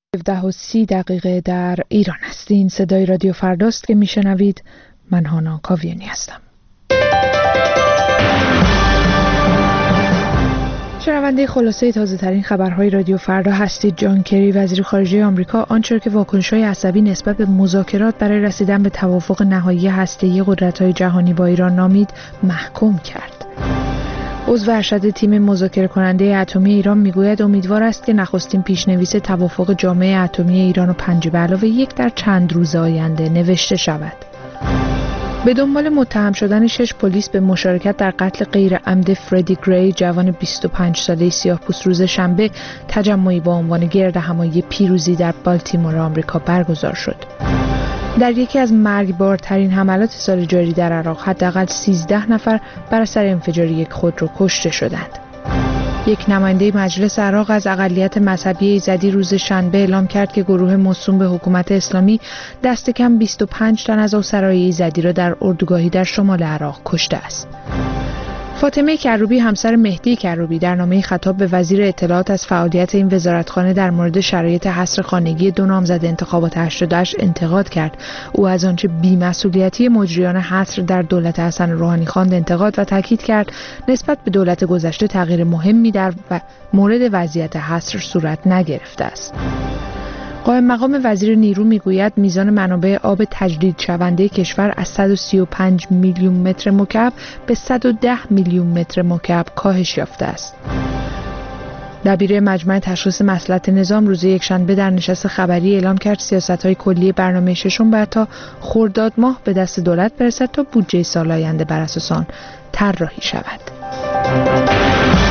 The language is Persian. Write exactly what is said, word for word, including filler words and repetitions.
هفده و سی دقیقه در ایران است. این صدای رادیو فرداست که میشنوید. من هانا کاویانی هستم. شنونده خلاصه تازه ترین خبرهای رادیو فردا هستید. جان کری وزیر خارجه آمریکا آنچه که واکنش‌های عصبی نسبت به مذاکرات برای رسیدن به توافق نهایی هسته‌ای قدرت‌های جهانی با ایران نامید، محکوم کرد. عضو ارشد تیم مذاکره کننده اتمی ایران میگوید امیدوار است که نخستین پیشنویس توافق جامعه اتمی ایران و پنج به علاوه یک در چند روز آینده نوشته شود. به دنبال متهم شدن شش پلیس به مشارکت در قتل غیر عمد فردی گری، جوان بیست و پنج ساله سیاه‌پوست، روز شنبه تجمعی با عنوان گرد همایی پیروزی در بالتیمور آمریکا برگزار شد. در یکی از مرگبارترین حملات سال جاری در عراق حداقل سیزده نفر بر اثر انفجار یک خودرو کشته شدند. یک نماینده مجلس عراق از اقلیت مذهبی ایزدی روز شنبه اعلام کرد که گروه موسوم به حکومت اسلامی دست کم بیست و پنج تن از اسرای ایزدی را در اردوگاهی در شمال عراق کشته است. فاطمه کروبی همسر مهدی کروبی در نامه‌ای خطاب به وزیر اطلاعات از فعالیت این وزارتخانه در مورد شرایط حصر خانگی دو نامزد انتخابات هشتاد و هشت انتقاد کرد. او از آنچه بی‌مسئولیتی مجریان حصر در دولت حسن روحانی خواند انتقاد و تاکید کرد نسبت به دولت گذشته تغییر مهمی در و مورد وضعیت حصر صورت نگرفته است. قائم مقام وزیر نیرو میگوید میزان منابع آب تجدید شونده کشور از صد و سی و پنج میلیون متر مکعب به صد و ده میلیون متر مکعب کاهش یافته است. دبیر مجمع تشخیص مصلحت نظام روز یکشنبه در نشست خبری اعلام کرد سیاست‌های کلی برنامه ششم باید تا خرداد ماه به دست دولت برسد تا بودجه سال آینده بر اساس آن طراحی شود.